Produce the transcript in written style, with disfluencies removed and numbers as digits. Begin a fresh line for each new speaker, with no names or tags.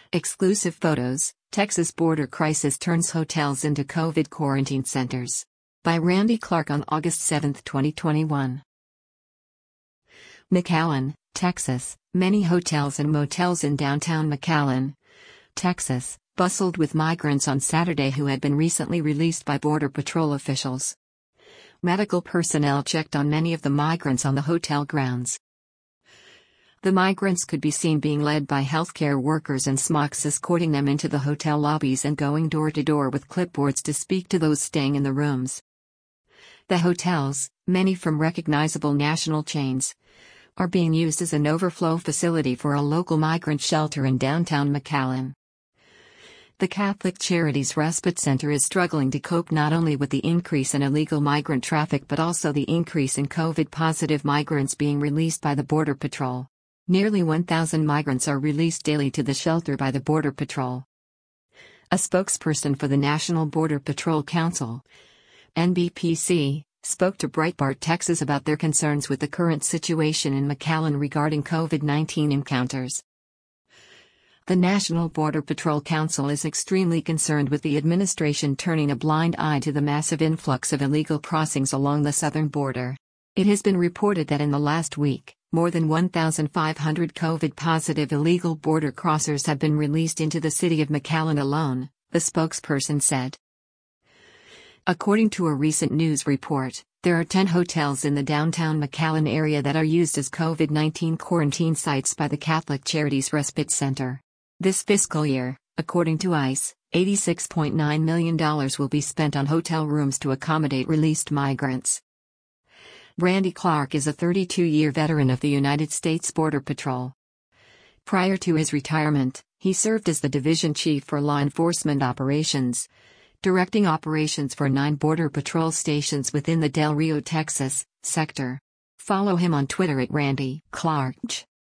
Exclusive photos: Texas border crisis turns hotels into COVID quarantine centers. By Randy Clark on August 7, 2021. McAllen, Texas. Many hotels and motels in downtown McAllen, Texas, bustled with migrants on Saturday who had been recently released by Border Patrol officials. Medical personnel checked on many of the migrants on the hotel grounds. The migrants could be seen being led by healthcare workers in smocks escorting them into the hotel lobbies and going door to door with clipboards to speak to those staying in the rooms. The hotels, many from recognizable national chains, are being used as an overflow facility for a local migrant shelter in downtown McAllen. The Catholic Charities Respite Center is struggling to cope not only with the increase in illegal migrant traffic but also the increase in COVID-positive migrants being released by the Border Patrol. Nearly 1,000 migrants are released daily to the shelter by the Border Patrol. A spokesperson for the National Border Patrol Council, NBPC, spoke to Breitbart Texas about their concerns with the current situation in McAllen regarding COVID-19 encounters. The National Border Patrol Council is extremely concerned with the administration turning a blind eye to the massive influx of illegal crossings along the southern border. It has been reported that in the last week, more than 1,500 COVID-positive illegal border crossers have been released into the city of McAllen alone, the spokesperson said. According to a recent news report, there are 10 hotels in the downtown McAllen area that are used as COVID-19 quarantine sites by the Catholic Charities Respite Center. This fiscal year, according to ICE, $86.9 million will be spent on hotel rooms to accommodate released migrants. Randy Clark is a 32-year veteran of the United States Border Patrol. Prior to his retirement, he served as the division chief for law enforcement operations, directing operations for 9 Border Patrol stations within the Del Rio, Texas, sector. Follow him on Twitter at Randy Clark.